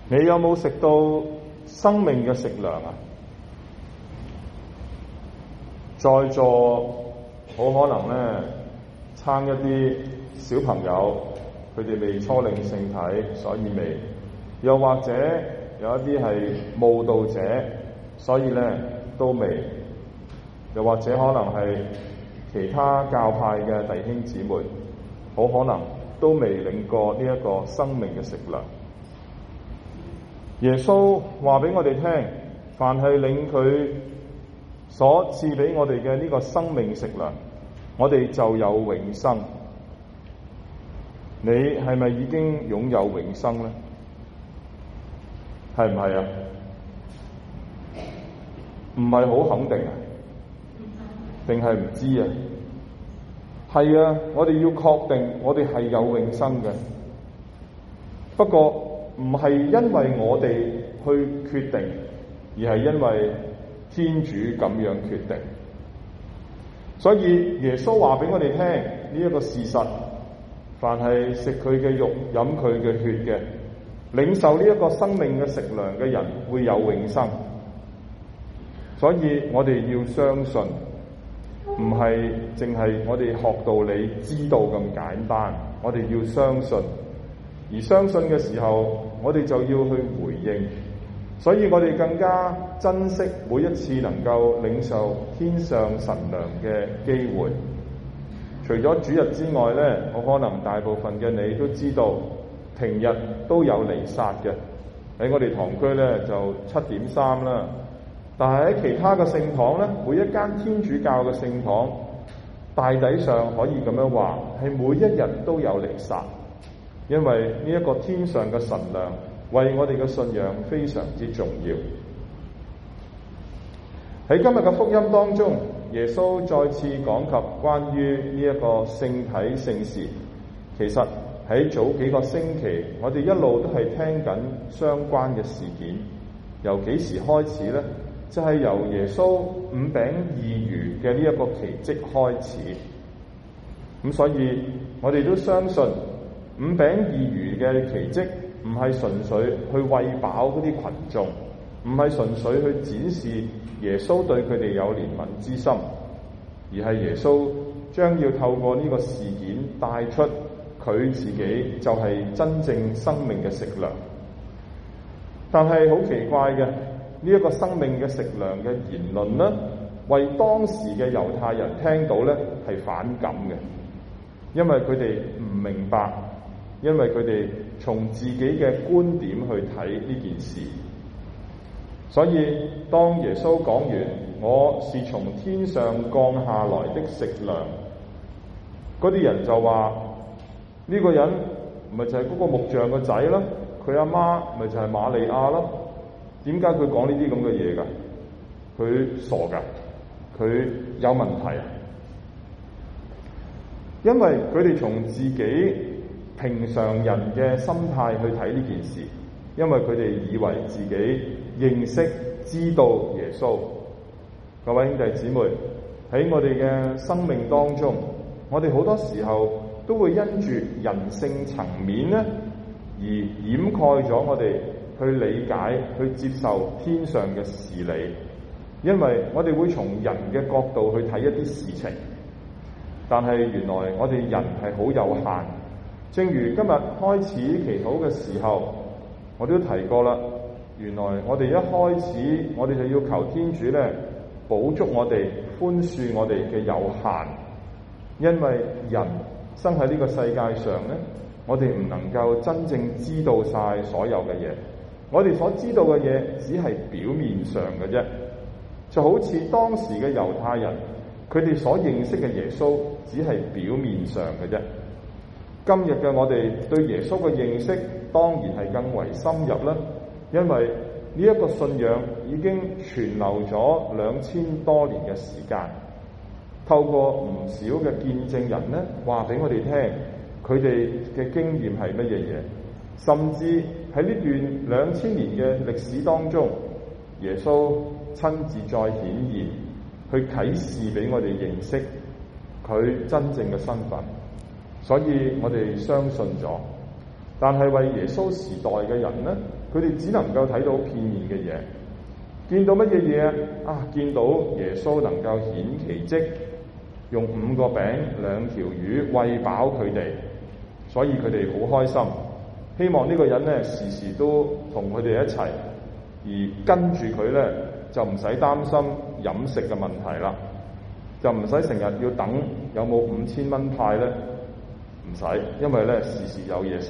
你有冇食到生命嘅食糧啊？在座好可能咧，撐一啲小朋友，佢哋未初領聖體，所以未；又或者有一啲係慕道者，所以咧都未；又或者可能係其他教派嘅弟兄姊妹，好可能都未領過呢一個生命嘅食糧。耶穌話俾我哋聽，凡係領佢所賜俾我哋嘅呢個生命食糧，我哋就有永生。你係咪已經擁有永生呢？係唔係啊？唔係好肯定啊？定係唔知啊？係啊，我哋要確定我哋係有永生嘅。不過唔係因為我哋去決定，而係因為天主咁樣決定。所以耶穌話俾我哋聽呢一個事實，凡係食佢嘅肉、飲佢嘅血嘅，領受呢一個生命嘅食糧嘅人，會有永生。所以我哋要相信，唔係淨係我哋學道理知道咁簡單，我哋要相信。而相信嘅時候，我哋就要去回應。所以我哋更加珍惜每一次能夠領受天上神糧嘅機會。除咗主日之外咧，我可能大部分嘅你都知道，平日都有彌撒嘅。喺我哋堂區咧就7:3啦。但係喺其他嘅聖堂咧，每一間天主教嘅聖堂，大體上可以咁樣話，係每一日都有彌撒。因為呢一個天上嘅神糧，為我哋嘅信仰非常之重要。喺今日嘅福音當中，耶穌再次講及關於呢一個聖體聖事。其實喺早幾個星期，我哋一路都係聽緊相關嘅事件。由幾時開始呢？就係由耶穌5餅2魚嘅呢一個奇蹟開始。咁所以我哋都相信5餅2魚嘅奇蹟唔係純粹去餵飽嗰啲群眾，唔係純粹去展示耶穌對佢哋有憐憫之心，而係耶穌將要透過呢個事件帶出佢自己就係真正生命嘅食糧。但係好奇怪嘅，呢一個生命嘅食糧嘅言論呢，為當時嘅猶太人聽到呢係反感嘅，因為佢哋唔明白，因為佢哋從自己嘅觀點去睇呢件事。所以當耶穌講完我是從天上降下來的食糧，嗰啲人就話呢個人咪就係嗰個木匠個仔咯，佢阿媽咪就係瑪利亞咯。點解佢講呢啲咁嘅嘢㗎？佢傻㗎？佢有問題啊？因為佢哋從自己平常人嘅心態去睇呢件事，因為佢哋以為自己認識知道耶穌。各位兄弟姊妹，喺我哋嘅生命當中，我哋好多時候都會因住人性層面咧，而掩蓋咗我哋去理解、去接受天上嘅事理，因為我哋會從人嘅角度去睇一啲事情，但係原來我哋人係好有限。正如今日開始祈禱嘅時候，我都提過啦，原來我哋一開始我哋就要求天主咧，補足我哋、寬恕我哋嘅有限，因為人生喺呢個世界上咧，我哋唔能夠真正知道晒所有嘅嘢。我哋所知道嘅嘢只係表面上嘅啫，就好似當時嘅猶太人，佢哋所認識嘅耶穌只係表面上嘅啫。今日嘅我哋對耶穌嘅認識當然係更為深入啦，因為呢一個信仰已經存留咗2000多年嘅時間，透過唔少嘅見證人咧，話俾我哋聽佢哋嘅經驗係乜嘢嘢。甚至喺呢段2000年嘅歷史當中，耶穌親自再顯現，去啟示俾我哋認識佢真正嘅身份。所以我哋相信咗， 但係為耶穌時代嘅人咧，佢哋只能夠睇到片面嘅嘢，見到乜嘢嘢啊？見到耶穌能夠顯奇蹟，用5個餅2條魚餵飽佢哋，所以佢哋好開心，希望呢個人咧時時都同佢哋一齊，而跟住佢咧就唔使擔心飲食嘅問題啦，就唔使成日要等有冇5000蚊派咧，唔使，因為咧時時有嘢食。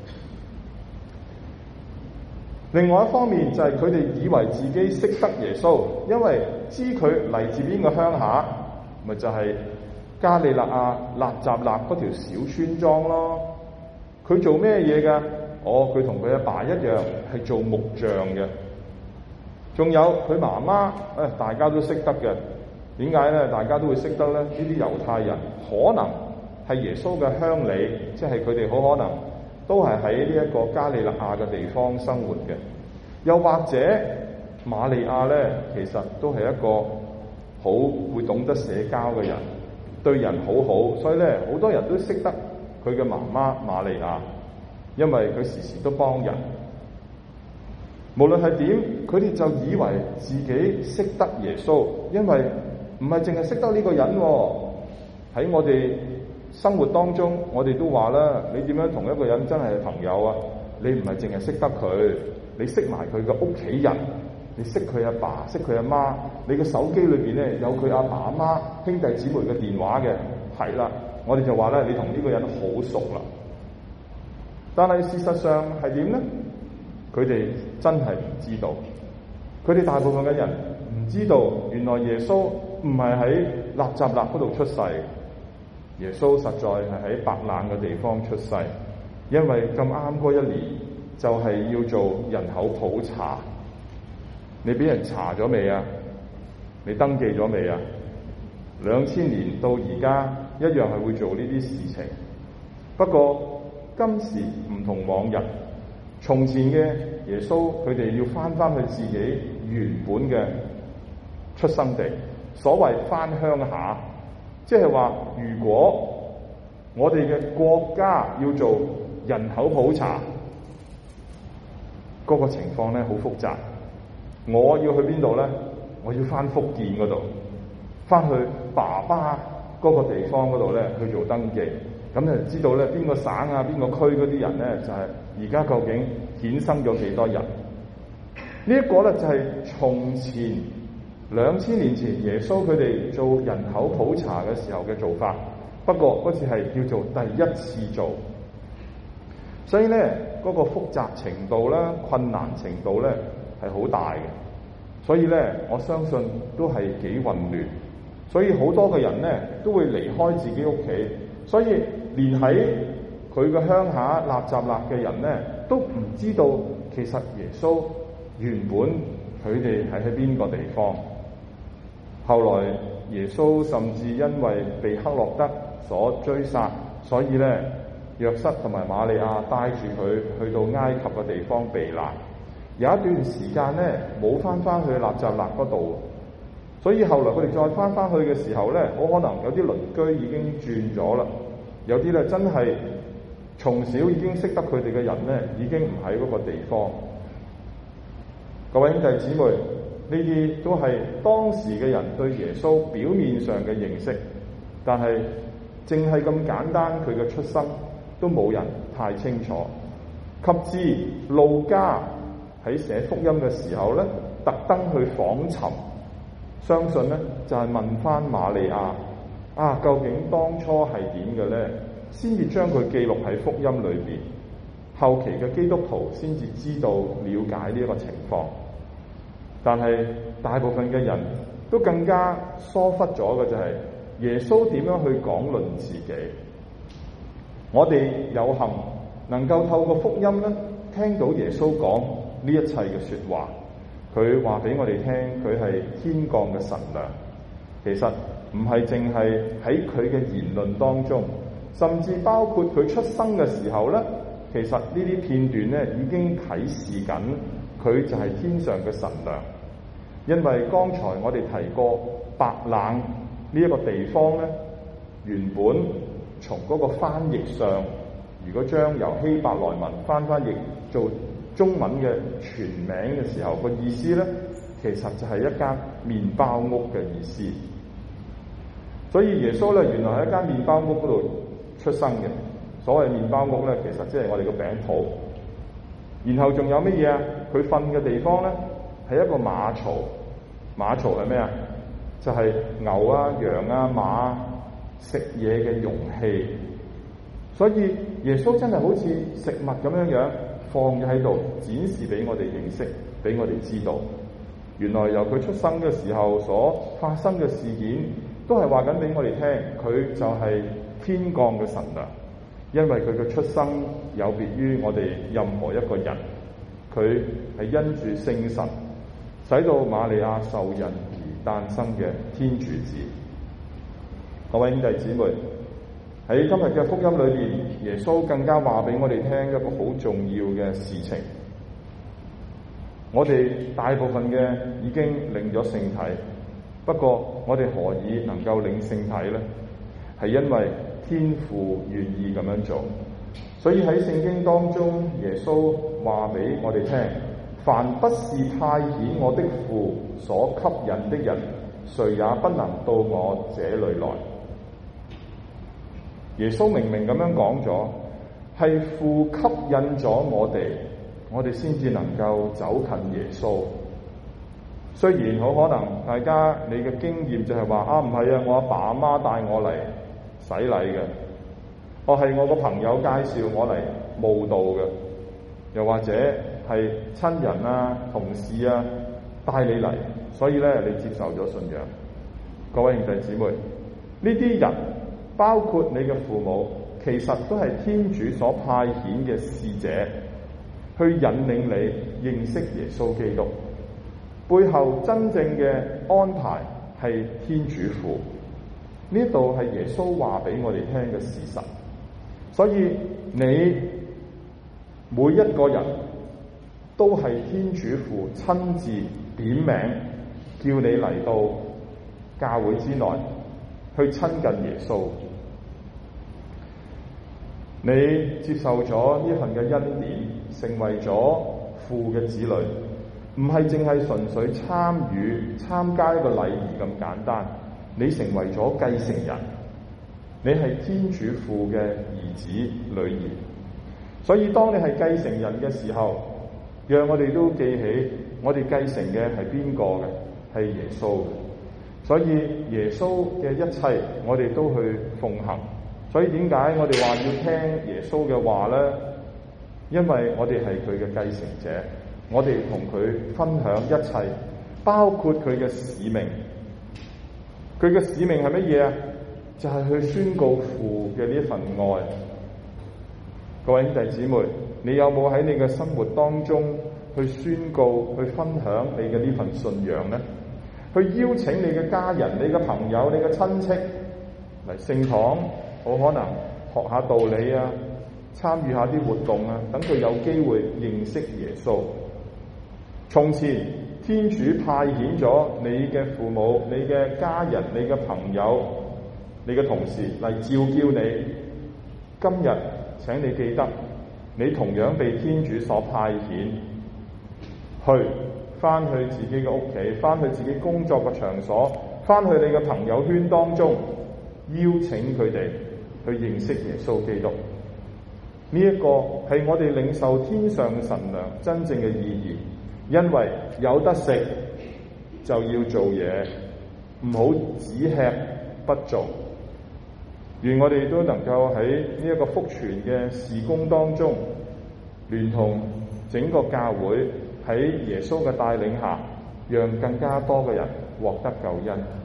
另外一方面就係佢哋以為自己識得耶穌，因為知佢嚟自邊個鄉下，咪就係加利納亞納匝肋嗰條小村莊咯。佢做咩嘢㗎？佢同佢阿爸一樣係做木匠嘅。仲有佢媽媽，大家都識得嘅。點解咧？大家都會識得咧？呢啲猶太人可能係耶穌嘅鄉里，即係佢哋好可能都係喺呢一個加利納亞嘅地方生活嘅。又或者瑪利亞咧，其實都係一個好會懂得社交嘅人，對人好好，所以咧好多人都識得佢嘅媽媽瑪利亞，因為佢時時都幫人。無論係點，佢哋就以為自己識得耶穌，因為唔係淨係識得呢個人喎。喺我哋生活當中，我哋都話啦，你點樣同一個人真係朋友啊？你唔係淨係識得佢，你識埋佢嘅屋企人，你識佢阿爸，識佢阿媽，你嘅手機裏邊咧有佢阿爸阿媽兄弟姊妹嘅電話嘅，係啦，我哋就話咧，你同呢個人好熟啦。但係事實上係點咧？佢哋真係唔知道，佢哋大部分嘅人唔知道，原來耶穌唔係喺納匝肋嗰度出世，耶穌實在係喺白冷嘅地方出世，因為咁啱嗰一年就係要做人口普查。你俾人查咗未啊？你登記咗未啊？2000年到而家一樣係會做呢啲事情，不過今時唔同往日。從前嘅耶穌，佢哋要翻去自己原本嘅出生地，所謂翻鄉下，即係話如果我哋嘅國家要做人口普查，嗰個情況咧好複雜。我要去邊度咧？我要翻福建嗰度，翻去爸爸嗰個地方嗰度咧去做登記。咁就知道咧邊個省啊、邊個區嗰啲人咧，就係而家究竟衍生咗幾多人？呢一個咧就係從前2000年前耶穌佢哋做人口普查嘅時候嘅做法。不過嗰次係叫做第一次做，所以咧嗰個複雜程度啦、困難程度咧係好大嘅。所以咧我相信都係幾混亂。所以好多嘅人咧都會離開自己屋企，所以連喺佢嘅鄉下納匝肋嘅人咧，都唔知道其實耶穌原本佢哋係喺邊個地方。後來耶穌甚至因為被黑落德所追殺，所以咧約瑟同埋瑪利亞帶住佢去到埃及嘅地方避難。有一段時間咧冇翻去納匝肋嗰度，所以後來佢哋再翻去嘅時候咧，好可能有啲鄰居已經轉咗啦。有啲咧真係從小已經識得佢哋嘅人咧，已經唔喺嗰個地方。各位兄弟姊妹，呢啲都係當時嘅人對耶穌表面上嘅認識，但係淨係咁簡單，佢嘅出生都冇人太清楚。及至路加喺寫福音嘅時候咧，特登去訪尋，相信咧就係問翻瑪利亞究竟當初係點嘅咧，先至將佢記錄喺福音裏邊。後期嘅基督徒先至知道了解呢一個情況，但係大部分嘅人都更加疏忽咗嘅就係耶穌點樣去講論自己。我哋有幸能夠透過福音咧，聽到耶穌講呢一切嘅說話。佢話俾我哋聽，佢係天降嘅神糧。其實唔係淨係喺佢嘅言論當中，甚至包括佢出生嘅時候咧，其實呢啲片段咧已經啟示緊佢就係天上嘅神糧。因為剛才我哋提過白冷呢一個地方咧，原本從嗰個翻譯上如果將由希伯來文翻譯做中文嘅全名嘅時候，個意思咧，其實就係一間麵包屋嘅意思。所以耶穌咧，原來喺一間麵包屋嗰度出生嘅。所謂麵包屋咧，其實即係我哋個餅鋪。然後仲有乜嘢啊？佢瞓嘅地方咧，係一個馬槽。馬槽係咩啊？就係牛啊、羊啊、馬啊食嘢嘅容器。所以耶穌真係好似食物咁樣樣放咗喺度，展示俾我哋認識，俾我哋知道。原來由佢出生嘅時候所發生嘅事件，都係話緊俾我哋聽，佢就係天降嘅神糧。因為佢嘅出生有別於我哋任何一個人，佢係因住聖神使到瑪利亞受孕而誕生嘅天主子。各位兄弟姊妹，喺今日嘅福音裏邊，耶穌更加話俾我哋聽一個好重要嘅事情。我哋大部分嘅已經領咗聖體，不過我哋何以能夠領聖體呢？係因為天父願意咁樣做。所以喺聖經當中，耶穌話俾我哋聽，凡不是派遣我的父所吸引的人，誰也不能到我這裏來。耶穌明明咁樣講咗，係父吸引咗我哋先至能夠走近耶穌。雖然好可能大家你嘅經驗就係話唔係啊，我阿爸阿媽帶我嚟洗禮嘅，係我個朋友介紹我嚟慕道嘅，又或者係親人啊、同事啊帶你嚟，所以咧你接受咗信仰。各位兄弟姊妹，呢啲人包括你嘅父母，其實都係天主所派遣嘅使者，去引領你認識耶穌基督。背後真正嘅安排係天主父。呢度係耶穌話俾我哋聽嘅事實。所以你每一個人都係天主父親自點名叫你嚟到教會之內去親近耶穌。你接受咗呢份嘅恩典，成為咗父嘅子女，唔係淨係純粹參加一個禮儀咁簡單，你成為咗繼承人，你係天主父嘅兒子女兒。所以當你係繼承人嘅時候，讓我哋都記起，我哋繼承嘅係邊個嘅？係耶穌。所以耶穌嘅一切，我哋都去奉行。所以點解我哋話要聽耶穌嘅話呢？因為我哋係佢嘅繼承者，我哋同佢分享一切，包括佢嘅使命。佢嘅使命係乜嘢啊？就係去宣告父嘅呢一份愛。各位兄弟姊妹，你有冇喺你嘅生活當中去宣告、去分享你嘅呢份信仰呢？去邀請你嘅家人、你嘅朋友、你嘅親戚嚟聖堂，好可能學下道理啊，參與下啲活動啊，等佢有機會認識耶穌。從前天主派遣咗你嘅父母、你嘅家人、你嘅朋友、你嘅同事嚟召叫你。今日請你記得，你同樣被天主所派遣，翻去自己嘅屋企，翻去自己工作嘅場所，翻去你嘅朋友圈當中，邀請佢哋去認識耶穌基督。呢一個係我哋領受天上神糧真正嘅意義。因為有得食就要做嘢，唔好只吃不做。願我哋都能夠喺呢一個福傳嘅事工當中，聯同整個教會喺耶穌嘅帶領下，讓更加多嘅人獲得救恩。